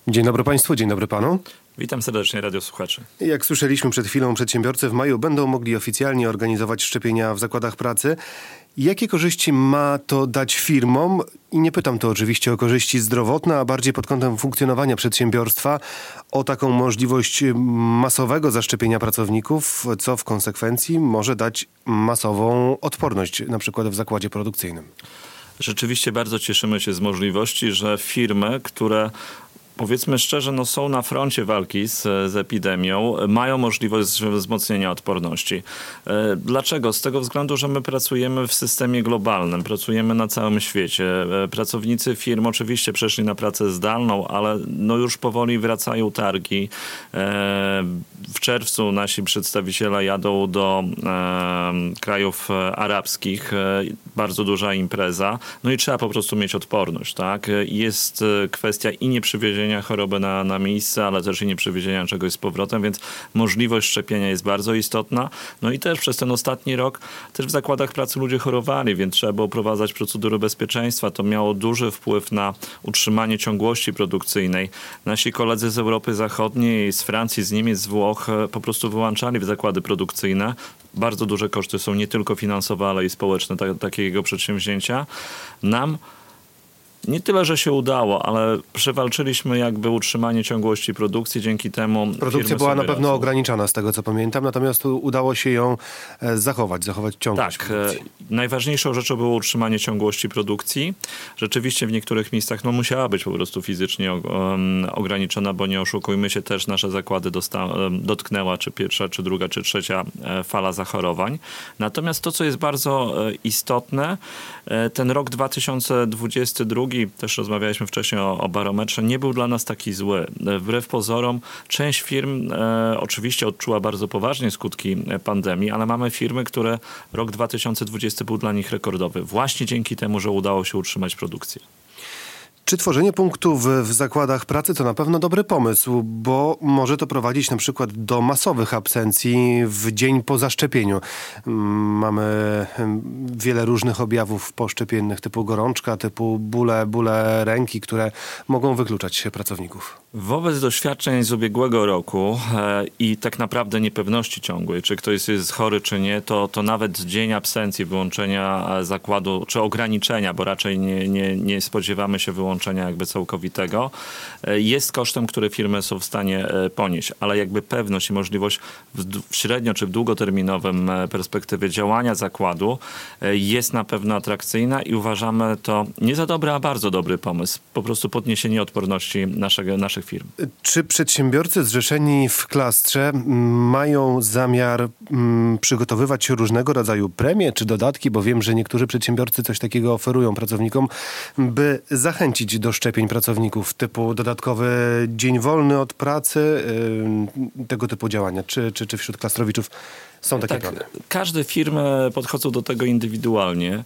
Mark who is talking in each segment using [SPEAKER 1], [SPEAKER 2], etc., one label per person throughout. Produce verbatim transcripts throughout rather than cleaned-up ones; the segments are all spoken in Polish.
[SPEAKER 1] Dzień dobry Państwu, dzień dobry Panu.
[SPEAKER 2] Witam serdecznie radiosłuchaczy.
[SPEAKER 1] Jak słyszeliśmy przed chwilą, przedsiębiorcy w maju będą mogli oficjalnie organizować szczepienia w zakładach pracy. Jakie korzyści ma to dać firmom? I nie pytam tu oczywiście o korzyści zdrowotne, a bardziej pod kątem funkcjonowania przedsiębiorstwa, o taką możliwość masowego zaszczepienia pracowników, co w konsekwencji może dać masową odporność, na przykład w zakładzie produkcyjnym.
[SPEAKER 2] Rzeczywiście bardzo cieszymy się z możliwości, że firmy, które powiedzmy szczerze, no są na froncie walki z, z epidemią, mają możliwość wzmocnienia odporności. Dlaczego? Z tego względu, że my pracujemy w systemie globalnym, pracujemy na całym świecie. Pracownicy firm oczywiście przeszli na pracę zdalną, ale no już powoli wracają targi. W czerwcu nasi przedstawiciele jadą do krajów arabskich. Bardzo duża impreza. No i trzeba po prostu mieć odporność, tak? Jest kwestia i nieprzywiezienia choroby na, na miejsce, ale też i nieprzywiezienia czegoś z powrotem, więc możliwość szczepienia jest bardzo istotna. No i też przez ten ostatni rok też w zakładach pracy ludzie chorowali, więc trzeba było wprowadzać procedury bezpieczeństwa. To miało duży wpływ na utrzymanie ciągłości produkcyjnej. Nasi koledzy z Europy Zachodniej, z Francji, z Niemiec, z Włoch po prostu wyłączali w zakłady produkcyjne. Bardzo duże koszty są nie tylko finansowe, ale i społeczne ta, takiego przedsięwzięcia. Nam nie tyle, że się udało, ale przewalczyliśmy jakby utrzymanie ciągłości produkcji. Dzięki temu
[SPEAKER 1] produkcja była na pewno radzą. ograniczona z tego, co pamiętam, natomiast udało się ją zachować, zachować ciągłość
[SPEAKER 2] Tak.
[SPEAKER 1] produkcji.
[SPEAKER 2] Najważniejszą rzeczą było utrzymanie ciągłości produkcji. Rzeczywiście w niektórych miejscach no, musiała być po prostu fizycznie um, ograniczona, bo nie oszukujmy się, też nasze zakłady dosta- dotknęła czy pierwsza, czy druga, czy trzecia fala zachorowań. Natomiast to, co jest bardzo istotne, ten rok dwa tysiące dwudziesty drugi, też rozmawialiśmy wcześniej o, o barometrze, nie był dla nas taki zły. Wbrew pozorom część firm e, oczywiście odczuła bardzo poważnie skutki pandemii, ale mamy firmy, które rok dwa tysiące dwudziesty był dla nich rekordowy. Właśnie dzięki temu, że udało się utrzymać produkcję.
[SPEAKER 1] Czy tworzenie punktów w zakładach pracy to na pewno dobry pomysł, bo może to prowadzić na przykład do masowych absencji w dzień po zaszczepieniu. Mamy wiele różnych objawów poszczepiennych typu gorączka, typu bóle, bóle ręki, które mogą wykluczać pracowników.
[SPEAKER 2] Wobec doświadczeń z ubiegłego roku e, i tak naprawdę niepewności ciągłej, czy ktoś jest chory, czy nie, to, to nawet dzień absencji, wyłączenia zakładu, czy ograniczenia, bo raczej nie, nie, nie spodziewamy się wyłączenia jakby całkowitego, e, jest kosztem, który firmy są w stanie e, ponieść, ale jakby pewność i możliwość w, w średnio czy w długoterminowym e, perspektywie działania zakładu e, jest na pewno atrakcyjna i uważamy to nie za dobry, a bardzo dobry pomysł. Po prostu podniesienie odporności naszego, naszego firm.
[SPEAKER 1] Czy przedsiębiorcy zrzeszeni w klastrze mają zamiar mm, przygotowywać różnego rodzaju premie czy dodatki, bo wiem, że niektórzy przedsiębiorcy coś takiego oferują pracownikom, by zachęcić do szczepień pracowników, typu dodatkowy dzień wolny od pracy, yy, tego typu działania. Czy, czy, czy wśród klastrowiczów są takie
[SPEAKER 2] tak,
[SPEAKER 1] plany?
[SPEAKER 2] Każde firmy podchodzą do tego indywidualnie.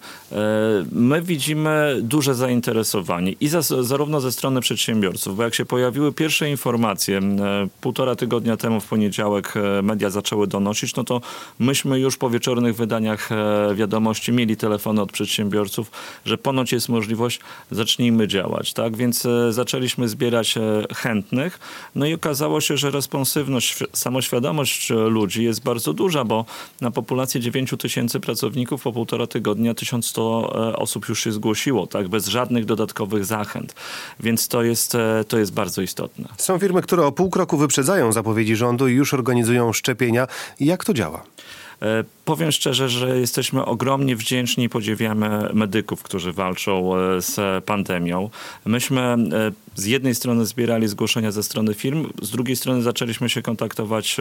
[SPEAKER 2] My widzimy duże zainteresowanie i za, zarówno ze strony przedsiębiorców, bo jak się pojawiły pierwsze informacje półtora tygodnia temu w poniedziałek media zaczęły donosić, no to myśmy już po wieczornych wydaniach wiadomości mieli telefony od przedsiębiorców, że ponoć jest możliwość, zacznijmy działać. Tak? Więc zaczęliśmy zbierać chętnych. No i okazało się, że responsywność, samoświadomość ludzi jest bardzo duża, bo na populację dziewięć tysięcy pracowników po półtora tygodnia tysiąc sto osób już się zgłosiło, tak, bez żadnych dodatkowych zachęt. Więc to jest, to jest bardzo istotne.
[SPEAKER 1] Są firmy, które o pół kroku wyprzedzają zapowiedzi rządu i już organizują szczepienia. Jak to działa?
[SPEAKER 2] Powiem szczerze, że jesteśmy ogromnie wdzięczni i podziwiamy medyków, którzy walczą z pandemią. Myśmy z jednej strony zbierali zgłoszenia ze strony firm, z drugiej strony zaczęliśmy się kontaktować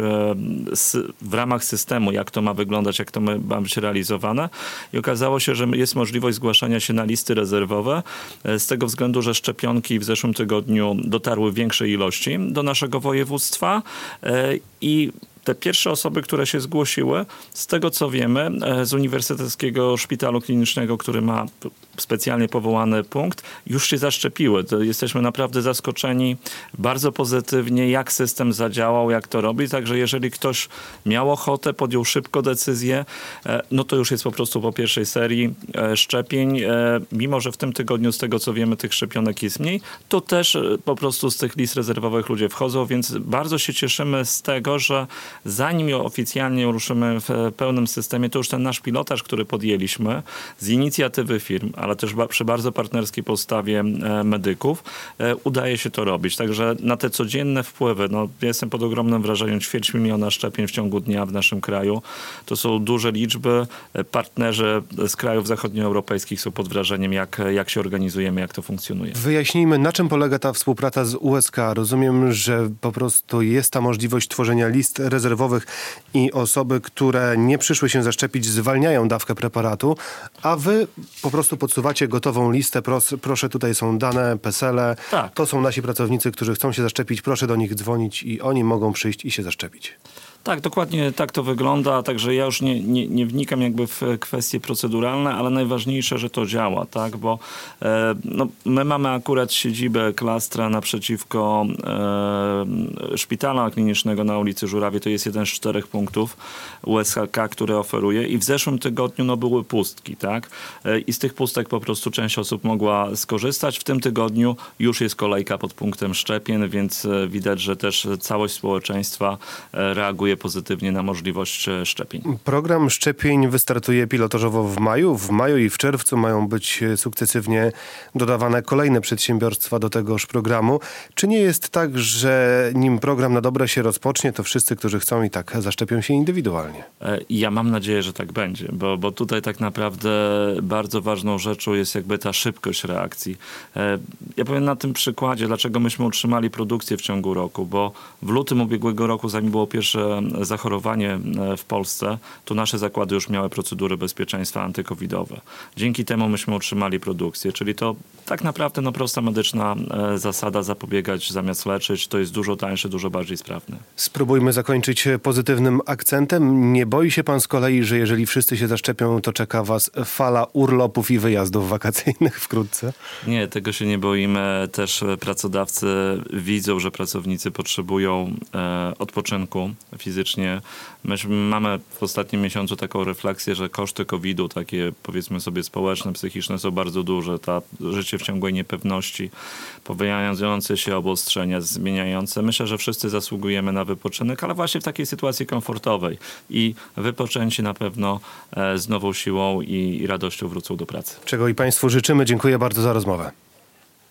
[SPEAKER 2] z, w ramach systemu, jak to ma wyglądać, jak to ma być realizowane i okazało się, że jest możliwość zgłaszania się na listy rezerwowe z tego względu, że szczepionki w zeszłym tygodniu dotarły w większej ilości do naszego województwa i te pierwsze osoby, które się zgłosiły, z tego co wiemy, z Uniwersyteckiego Szpitalu Klinicznego, który ma specjalnie powołany punkt, już się zaszczepiły. To jesteśmy naprawdę zaskoczeni bardzo pozytywnie, jak system zadziałał, jak to robi. Także jeżeli ktoś miał ochotę, podjął szybko decyzję, no to już jest po prostu po pierwszej serii szczepień. Mimo że w tym tygodniu, z tego co wiemy, tych szczepionek jest mniej, to też po prostu z tych list rezerwowych ludzie wchodzą, więc bardzo się cieszymy z tego, że zanim oficjalnie ruszymy w pełnym systemie, to już ten nasz pilotaż, który podjęliśmy z inicjatywy firm, ale też przy bardzo partnerskiej postawie medyków, udaje się to robić. Także na te codzienne wpływy, no ja jestem pod ogromnym wrażeniem, ćwierć miliona szczepień w ciągu dnia w naszym kraju. To są duże liczby. Partnerzy z krajów zachodnioeuropejskich są pod wrażeniem, jak, jak się organizujemy, jak to funkcjonuje.
[SPEAKER 1] Wyjaśnijmy, na czym polega ta współpraca z U S K. Rozumiem, że po prostu jest ta możliwość tworzenia list rezerwowych i osoby, które nie przyszły się zaszczepić, zwalniają dawkę preparatu, a wy po prostu podsuwacie gotową listę. Pros, proszę, tutaj są dane, pesele.
[SPEAKER 2] Tak.
[SPEAKER 1] To są nasi pracownicy, którzy chcą się zaszczepić. Proszę do nich dzwonić i oni mogą przyjść i się zaszczepić.
[SPEAKER 2] Tak, dokładnie tak to wygląda, także ja już nie, nie, nie wnikam jakby w kwestie proceduralne, ale najważniejsze, że to działa, tak, bo e, no, my mamy akurat siedzibę Klastra naprzeciwko e, szpitala klinicznego na ulicy Żurawie, to jest jeden z czterech punktów U S K, który oferuje i w zeszłym tygodniu no, były pustki, tak, e, i z tych pustek po prostu część osób mogła skorzystać. W tym tygodniu już jest kolejka pod punktem szczepień, więc e, widać, że też całość społeczeństwa e, reaguje pozytywnie na możliwość szczepień.
[SPEAKER 1] Program szczepień wystartuje pilotażowo w maju. W maju i w czerwcu mają być sukcesywnie dodawane kolejne przedsiębiorstwa do tegoż programu. Czy nie jest tak, że nim program na dobre się rozpocznie, to wszyscy, którzy chcą i tak zaszczepią się indywidualnie?
[SPEAKER 2] Ja mam nadzieję, że tak będzie, bo, bo tutaj tak naprawdę bardzo ważną rzeczą jest jakby ta szybkość reakcji. Ja powiem na tym przykładzie, dlaczego myśmy utrzymali produkcję w ciągu roku, bo w lutym ubiegłego roku, zanim było pierwsze zachorowanie w Polsce, to nasze zakłady już miały procedury bezpieczeństwa antykowidowe. Dzięki temu myśmy utrzymali produkcję, czyli to tak naprawdę no, prosta medyczna zasada, zapobiegać zamiast leczyć, to jest dużo tańsze, dużo bardziej sprawne.
[SPEAKER 1] Spróbujmy zakończyć pozytywnym akcentem. Nie boi się pan z kolei, że jeżeli wszyscy się zaszczepią, to czeka was fala urlopów i wyjazdów wakacyjnych wkrótce?
[SPEAKER 2] Nie, tego się nie boimy. Też pracodawcy widzą, że pracownicy potrzebują e, odpoczynku fizycznie. My mamy w ostatnim miesiącu taką refleksję, że koszty kowidu, takie powiedzmy sobie społeczne, psychiczne są bardzo duże. Ta życie w ciągłej niepewności, pojawiające się obostrzenia, zmieniające. Myślę, że wszyscy zasługujemy na wypoczynek, ale właśnie w takiej sytuacji komfortowej. I wypoczęci na pewno e, z nową siłą i, i radością wrócą do pracy.
[SPEAKER 1] Czego i państwu życzymy. Dziękuję bardzo za rozmowę.